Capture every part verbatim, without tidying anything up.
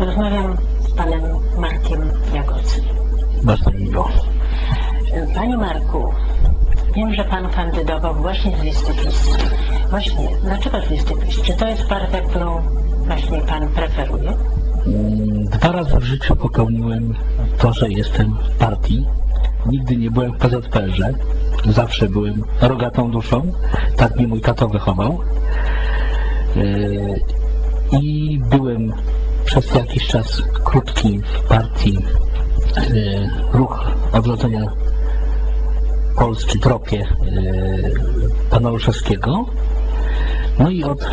Rozmawiam z panem Markiem Jagodzkim. Bardzo miło. Panie Marku, wiem, że pan kandydował właśnie z listy PiS. Właśnie, dlaczego z listy PiS? Czy to jest partia, którą właśnie pan preferuje? Dwa razy w życiu popełniłem to, że jestem w partii. Nigdy nie byłem w P Z P R-ze. Zawsze byłem rogatą duszą. Tak mnie mój tato wychował. I byłem przez jakiś czas krótki w partii Ruch Odrodzenia Polski, tropie pana Olszewskiego. No i od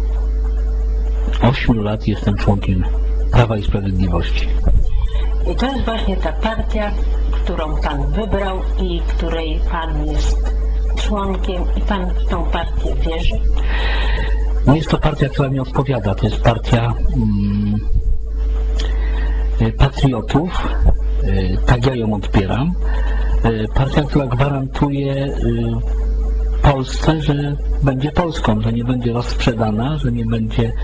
ośmiu lat jestem członkiem Prawa i Sprawiedliwości. I to jest właśnie ta partia, którą pan wybrał i której pan jest członkiem i pan w tą partię wierzy? No jest to partia, która mi odpowiada. To jest partia mm, patriotów. Tak ja ją odbieram. Partia, która gwarantuje Polsce, że będzie Polską, że nie będzie rozsprzedana, że nie będzie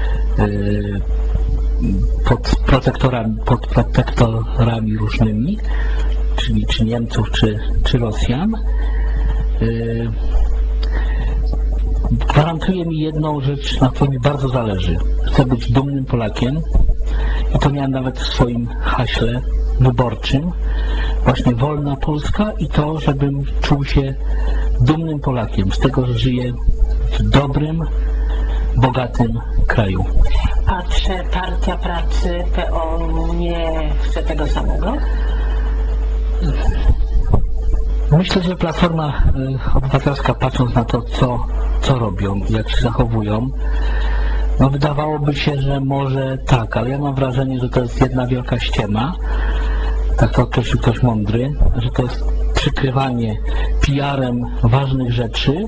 pod protektorami, pod protektorami różnymi, czyli czy Niemców, czy, czy Rosjan. Gwarantuje mi jedną rzecz, na której mi bardzo zależy. Chcę być dumnym Polakiem i to miałem nawet w swoim haśle wyborczym. Właśnie wolna Polska i to, żebym czuł się dumnym Polakiem z tego, że żyję w dobrym, bogatym kraju. A czy Partia Pracy P O nie chce tego samego? Myślę, że Platforma Obywatelska, patrząc na to, co, co robią, jak się zachowują, no wydawałoby się, że może tak, ale ja mam wrażenie, że to jest jedna wielka ściema, tak to określił ktoś mądry, że to jest przykrywanie P R-em ważnych rzeczy.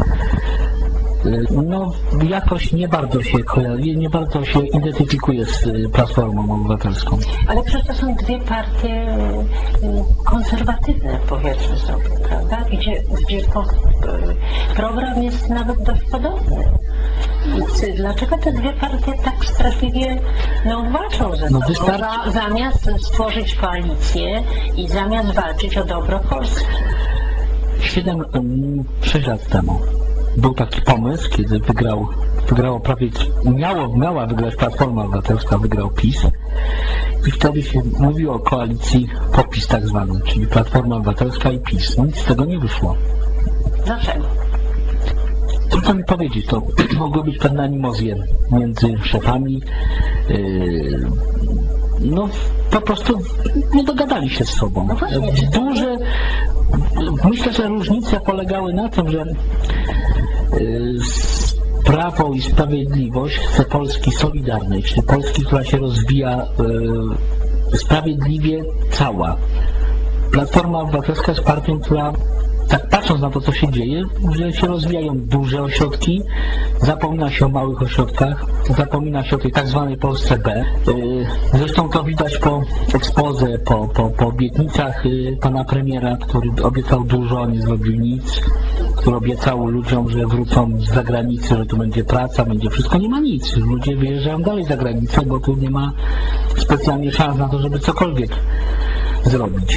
No jakoś nie bardzo się kojarzy, nie bardzo się identyfikuje z Platformą Obywatelską. Ale przecież to są dwie partie konserwatywne, powiedzmy sobie, prawda? Gdzie, gdzie program jest nawet dość podobny. I dlaczego te dwie partie tak straszliwie no, walczą ze sobą? No, wystarczy... Za, zamiast stworzyć koalicję i zamiast walczyć o dobro Polski? siedem, sześć lat temu był taki pomysł, kiedy wygrał, wygrało prawie, miało, miała wygrać Platforma Obywatelska, wygrał PiS i wtedy się mówiło o koalicji PO-PiS tak zwanej, czyli Platforma Obywatelska i PiS. No nic z tego nie wyszło. Dlaczego? Trudno mi powiedzieć, to mogły być pewne animozje między szefami. Yy, no po prostu nie dogadali się z sobą. No właśnie, Duże, myślę, że różnice polegały na tym, że yy, Prawo i Sprawiedliwość chce Polski solidarnej, czyli Polski, która się rozwija yy, sprawiedliwie cała. Platforma Obywatelska jest partią, która tak patrząc na to, co się dzieje, że się rozwijają duże ośrodki, zapomina się o małych ośrodkach, zapomina się o tej tak zwanej Polsce B. Zresztą to widać po ekspoze, po, po, po obietnicach pana premiera, który obiecał dużo, a nie zrobił nic, który obiecał ludziom, że wrócą z zagranicy, że tu będzie praca, będzie wszystko. Nie ma nic. Ludzie wyjeżdżają dalej za granicę, bo tu nie ma specjalnie szans na to, żeby cokolwiek zrobić.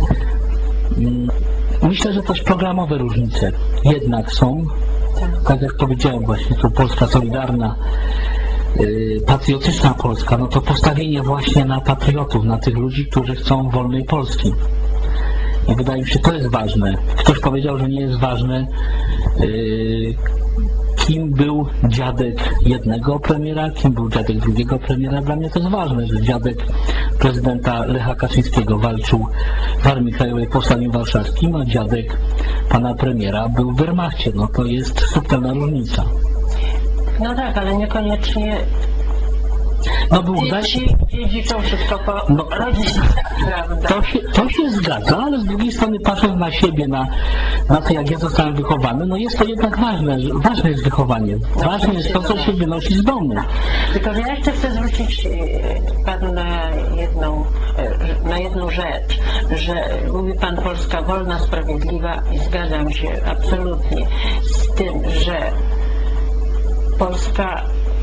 Myślę, że też programowe różnice jednak są, tak jak powiedziałem właśnie, tu Polska solidarna, yy, patriotyczna Polska, no to postawienie właśnie na patriotów, na tych ludzi, którzy chcą wolnej Polski. I wydaje mi się, to jest ważne. Ktoś powiedział, że nie jest ważne, yy, kim był dziadek jednego premiera, kim był dziadek drugiego premiera. Dla mnie to jest ważne, że dziadek prezydenta Lecha Kaczyńskiego walczył w Armii Krajowej Powstaniu Warszawskim, a dziadek pana premiera był w Wehrmachcie. No to jest subtelna różnica. No tak, ale niekoniecznie no, był dzieci dziedziczą wszystko po no, rodzicach, prawda? To się, to się zgadza, ale z drugiej strony patrząc na siebie, na, na to, jak ja zostałem wychowany, no jest to jednak ważne, ważne jest wychowanie. Ważne jest to, co się wynosi z domu. Tylko że ja jeszcze chcę zwrócić panu na jedną, na jedną rzecz, że mówi pan Polska wolna, sprawiedliwa i zgadzam się absolutnie z tym, że Polska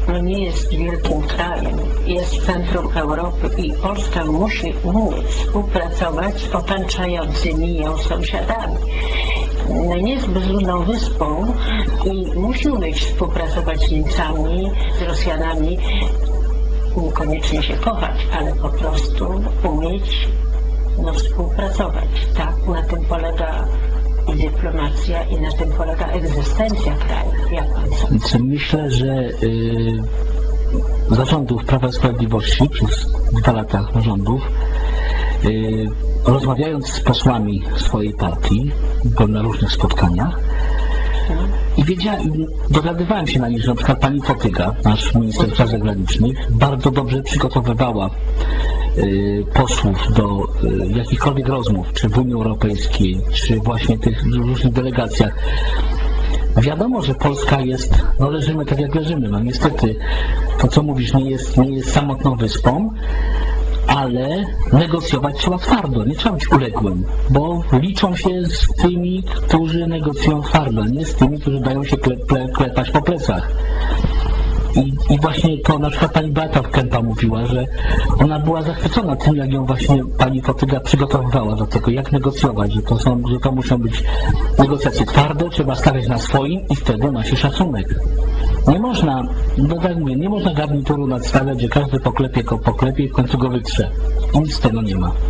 no nie jest wielkim krajem, jest w centrum Europy i Polska musi umieć współpracować z otaczającymi ją sąsiadami. No nie jest bezludną wyspą i musi umieć współpracować z Niemcami, z Rosjanami, niekoniecznie się kochać, ale po prostu umieć no, współpracować. Tak, na tym polega i dyplomacja i na tym polega egzystencja kraju. Jak pan sądzi? Myślę, że y, za rządów Prawa i Sprawiedliwości, przez dwa lata rządów, y, rozmawiając z posłami swojej partii, byłem na różnych spotkaniach i wiedziałem, dowiadywałem się na nich, że na przykład pani Fotyga, nasz minister spraw zagranicznych, bardzo dobrze przygotowywała y, posłów do y, jakichkolwiek rozmów, czy w Unii Europejskiej, czy właśnie tych różnych delegacjach. Wiadomo, że Polska jest, no leżymy tak jak leżymy, no niestety to co mówisz nie jest, nie jest samotną wyspą, ale negocjować trzeba twardo, nie trzeba być uległym, bo liczą się z tymi, którzy negocjują twardo, nie z tymi, którzy dają się kle, kle, klepać po plecach. I, I właśnie to na przykład pani Beata Kempa mówiła, że ona była zachwycona tym, jak ją właśnie pani Fotyga przygotowywała do tego, jak negocjować, że to, są, że to muszą być negocjacje twarde, trzeba stawiać na swoim i wtedy ma się szacunek. Nie można, no tak mówię, nie można garnituru nadstawiać, że każdy poklepie go poklepie i w końcu go wytrze. I nic z tego nie ma.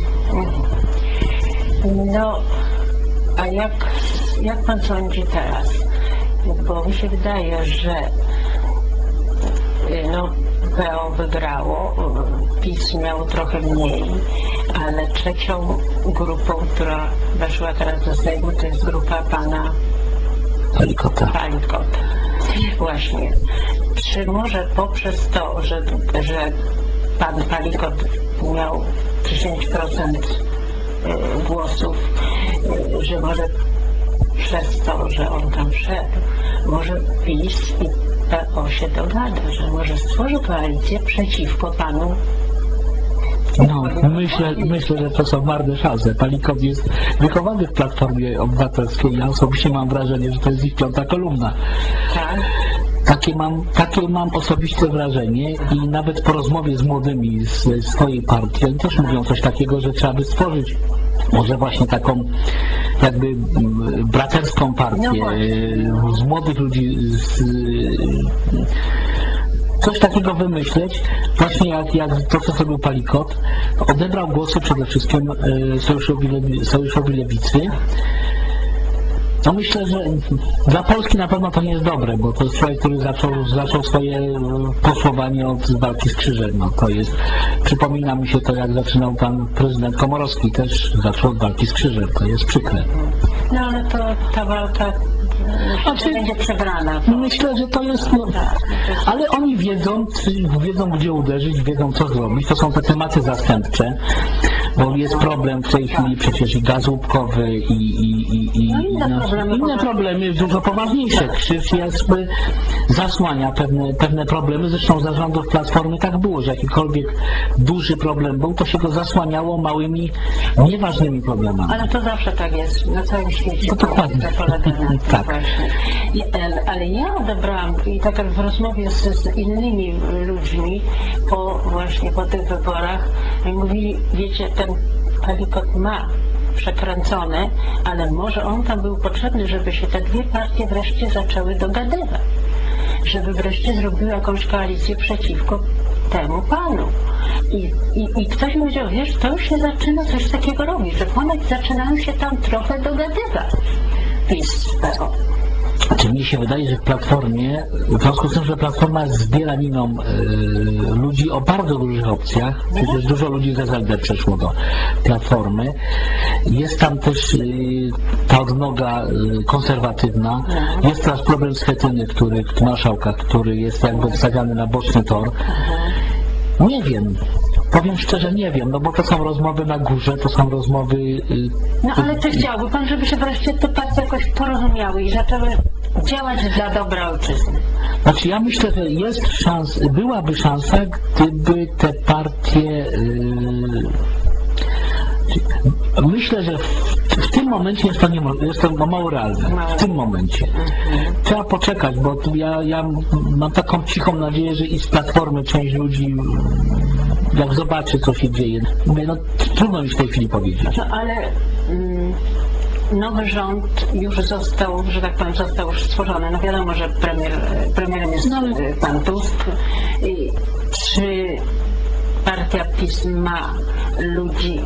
No, a jak, jak pan sądzi teraz? Bo mi się wydaje, że no, P O wygrało, PiS miał trochę mniej, ale trzecią grupą, która weszła teraz do Sejmu, to jest grupa pana Palikota. Palikota. Właśnie. Czy może poprzez to, że, że pan Palikot miał dziesięć procent głosów, że może przez to, że on tam wszedł, może PiS i P O się dogada, że może stworzy koalicję przeciwko panu? No, myślę, myślę, że to są marne szanse. Palikot jest wychowany w Platformie Obywatelskiej. Ja osobiście mam wrażenie, że to jest ich piąta kolumna. Tak? Takie mam, takie mam osobiste wrażenie i nawet po rozmowie z młodymi z swojej partii, oni też mówią coś takiego, że trzeba by stworzyć może właśnie taką jakby braterską partię z młodych ludzi, z, coś takiego wymyśleć, właśnie jak, jak to, co zrobił Palikot, odebrał głosy przede wszystkim Sojuszowi, Sojuszowi Lewicy. No myślę, że dla Polski na pewno to nie jest dobre, bo to jest człowiek, który zaczął, zaczął swoje posłowanie od walki z krzyżem. No to jest, przypomina mi się to, jak zaczynał pan prezydent Komorowski, też zaczął od walki z krzyżem, to jest przykre. No ale to ta walka znaczy, będzie przebrana. To... Myślę, że to jest, no, ale oni wiedzą, wiedzą gdzie uderzyć, wiedzą co zrobić, to są te tematy zastępcze, bo jest problem w tej chwili przecież i gaz łupkowy i, i, i, i no, inne, no, problemy, inne problemy, dużo poważniejsze. Krzyż jakby zasłania pewne, pewne problemy, zresztą za rządów Platformy tak było, że jakikolwiek duży problem był, to się go zasłaniało małymi, nieważnymi problemami. Ale to zawsze tak jest, na całym świecie. To dokładnie. To polega na tym tak. właśnie. I, ale ja odebrałam, i tak jak w rozmowie z, z innymi ludźmi, po właśnie po tych wyborach, mówili, wiecie, ten Palikot ma przekręcone, ale może on tam był potrzebny, żeby się te dwie partie wreszcie zaczęły dogadywać. Żeby wreszcie zrobiły jakąś koalicję przeciwko temu panu. I, i, i ktoś mi powiedział, wiesz, to już się zaczyna coś takiego robić, że ponoć zaczynają się tam trochę dogadywać. PiS z P O. Znaczy, mnie się wydaje, że w Platformie, w związku z tym, że Platforma jest zbieraniną y, ludzi o bardzo dużych opcjach, przecież dużo ludzi z S L D przeszło do Platformy, jest tam też y, ta odnoga y, konserwatywna, jest teraz problem Schetyny, który, marszałka, który jest jakby wstawiany na boczny tor. Nie wiem. Powiem szczerze, nie wiem, no bo to są rozmowy na górze, to są rozmowy... Yy, no ale czy chciałby pan, żeby się wreszcie te partie jakoś porozumiały i zaczęły działać dla dobra ojczyzny? Znaczy ja myślę, że jest szans, byłaby szansa, gdyby te partie... Yy, myślę, że w, w tym tym momencie jest to, nie, jest to mało realne. W tym momencie. Trzeba poczekać, bo tu ja, ja mam taką cichą nadzieję, że i z Platformy część ludzi, jak zobaczy, co się dzieje, mówię, no trudno mi w tej chwili powiedzieć. No ale mm, nowy rząd już został, że tak powiem, został już stworzony. No wiadomo, że premier, premierem jest No, ale- pan Tusk. I czy partia PiS ma ludzi,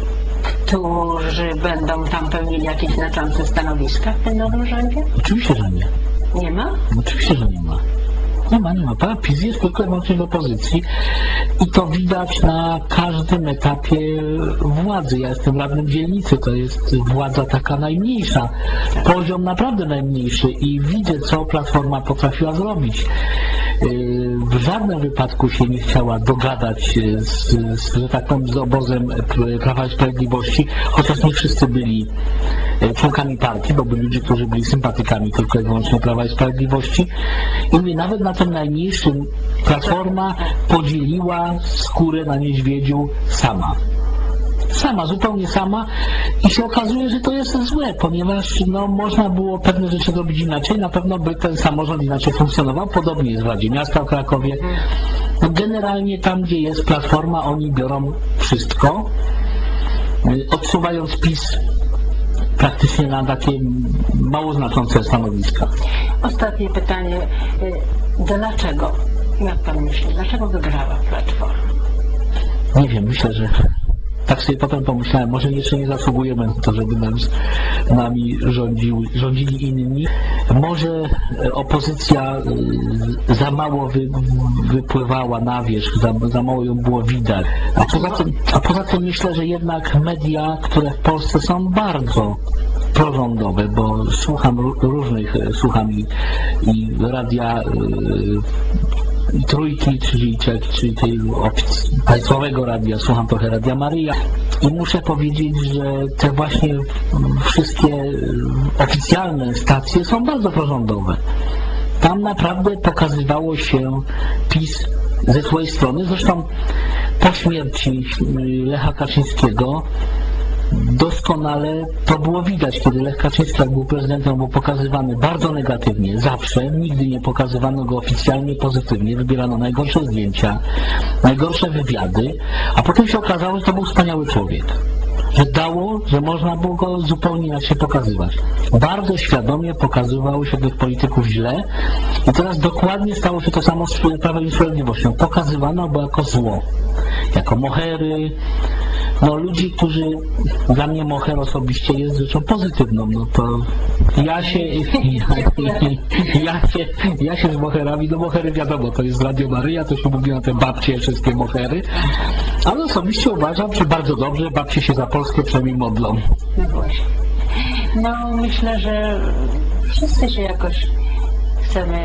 którzy będą tam pełnili jakieś znaczące stanowiska w tym nowym rządzie? Oczywiście, że nie. Nie ma? Oczywiście, że nie ma. Nie ma, nie ma. Pan PiS jest tylko i wyłącznie w opozycji i to widać na każdym etapie władzy. Ja jestem radnym dzielnicy, to jest władza taka najmniejsza, poziom naprawdę najmniejszy i widzę, co Platforma potrafiła zrobić. Yy, W żadnym wypadku się nie chciała dogadać z, z, że tak powiem, z obozem Prawa i Sprawiedliwości, chociaż nie wszyscy byli członkami partii, bo byli ludzie, którzy byli sympatykami tylko i wyłącznie Prawa i Sprawiedliwości. I mówię, nawet na tym najmniejszym Platforma podzieliła skórę na niedźwiedziu sama. Sama, zupełnie sama i się okazuje, że to jest złe, ponieważ no, można było pewne rzeczy robić inaczej, na pewno by ten samorząd inaczej funkcjonował, podobnie jest w Radzie Miasta w Krakowie. No, generalnie tam, gdzie jest Platforma, oni biorą wszystko, odsuwając PiS praktycznie na takie mało znaczące stanowiska. Ostatnie pytanie. Y, Dlaczego? Jak pan myśli? Dlaczego wygrała Platforma? Nie wiem, myślę, że tak sobie potem pomyślałem, może jeszcze nie zasługujemy na to, żeby nam, nami rządził, rządzili inni. Może opozycja y, za mało wy, wypływała na wierzch, za, za mało ją było widać. A poza, tym, a poza tym myślę, że jednak media, które w Polsce są bardzo prorządowe, bo słucham ró- różnych, słucham i, i radia y, i trójki, czyli, czyli, czyli tej opcji państwowego radia, słucham trochę Radia Maryja i muszę powiedzieć, że te właśnie wszystkie oficjalne stacje są bardzo prorządowe. Tam naprawdę pokazywało się PiS ze swojej strony, zresztą po śmierci Lecha Kaczyńskiego doskonale to było widać, kiedy Lech Kaczyński, jak był prezydentem, był pokazywany bardzo negatywnie, zawsze, nigdy nie pokazywano go oficjalnie pozytywnie, wybierano najgorsze zdjęcia, najgorsze wywiady, a potem się okazało, że to był wspaniały człowiek, że dało, że można było go zupełnie inaczej pokazywać. Bardzo świadomie pokazywało się tych polityków źle i teraz dokładnie stało się to samo z Prawem i Sprawiedliwością. Pokazywano go jako zło, jako mohery, no ludzi, którzy, dla mnie moher osobiście jest rzeczą pozytywną, no to ja się, ja, ja się, ja się z moherami, no mohery wiadomo, to jest Radio Maryja, to się mówi na te babcie, wszystkie mohery, ale osobiście uważam, że bardzo dobrze, babcie się za Polskę przynajmniej modlą. No właśnie. No myślę, że wszyscy się jakoś chcemy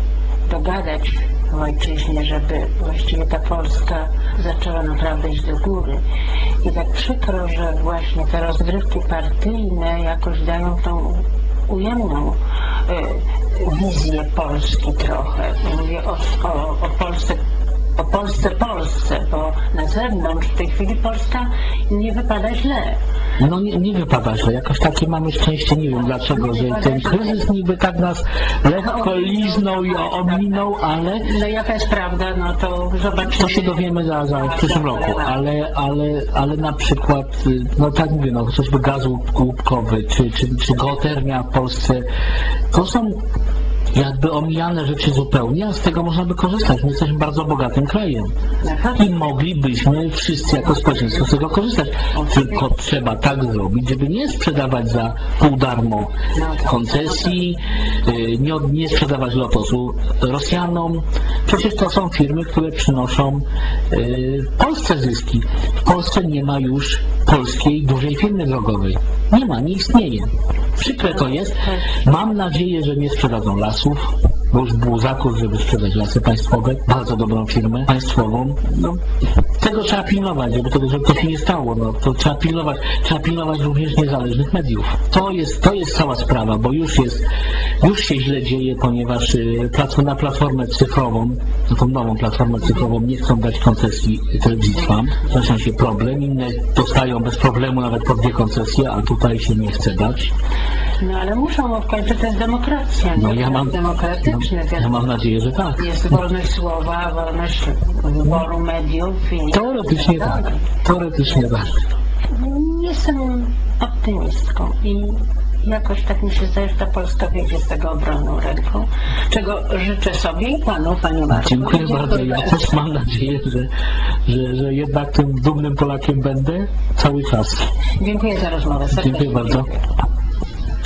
dogadać w ojczyźnie, żeby właściwie ta Polska zaczęła naprawdę iść do góry. I tak przykro, że właśnie te rozgrywki partyjne jakoś dają tą ujemną y, wizję Polski trochę. Mówię o, o, o Polsce, o Polsce, Polsce, bo na zewnątrz w tej chwili Polska nie wypada źle. No nie, nie wypada źle, jakoś takie mamy szczęście, nie wiem dlaczego, że ten kryzys niby tak nas lekko liznął i ominął, ale No jaka jest prawda, no to zobaczymy. to się dowiemy za, za w przyszłym roku, ale, ale, ale na przykład, no tak mówię, no chociażby gaz łupkowy, czy, czy, czy geotermia w Polsce, to są jakby omijane rzeczy zupełnie, a z tego można by korzystać. My jesteśmy bardzo bogatym krajem i moglibyśmy wszyscy jako społeczeństwo z tego korzystać. Tylko trzeba tak zrobić, żeby nie sprzedawać za pół darmo koncesji, nie, nie sprzedawać Lotosu Rosjanom. Przecież to są firmy, które przynoszą Polsce zyski. W Polsce nie ma już polskiej dużej firmy drogowej. Nie ma, nie istnieje. Przykre to jest. Mam nadzieję, że nie sprzedadzą lasów. bo już był zakus, żeby sprzedać Lasy Państwowe, bardzo dobrą firmę państwową. No, tego trzeba pilnować, żeby to, żeby to się nie stało. No, to trzeba pilnować, trzeba pilnować również niezależnych mediów. To jest, to jest cała sprawa, bo już jest, już się źle dzieje, ponieważ y, na platformę cyfrową, na tą nową platformę cyfrową nie chcą dać koncesji telewizji Trwam. Zaczyna się problem, inne dostają bez problemu nawet po dwie koncesje, a tutaj się nie chce dać. No ale muszą, bo w końcu to jest demokracja, No, nie? ja mam, Demokratyczne. ja, ja mam nadzieję, że tak. Jest wolność słowa, wolność wyboru mediów. I Teoretycznie tak. Teoretycznie tak. Jestem optymistką i jakoś tak mi się zdaje, że ta Polska wyjdzie z tego obronną ręką, czego życzę sobie i panu, panie Marku. Dziękuję bardzo. Ja też mam nadzieję, że, że, że jednak tym dumnym Polakiem będę cały czas. Dziękuję za rozmowę. Serdecznie Dziękuję bardzo.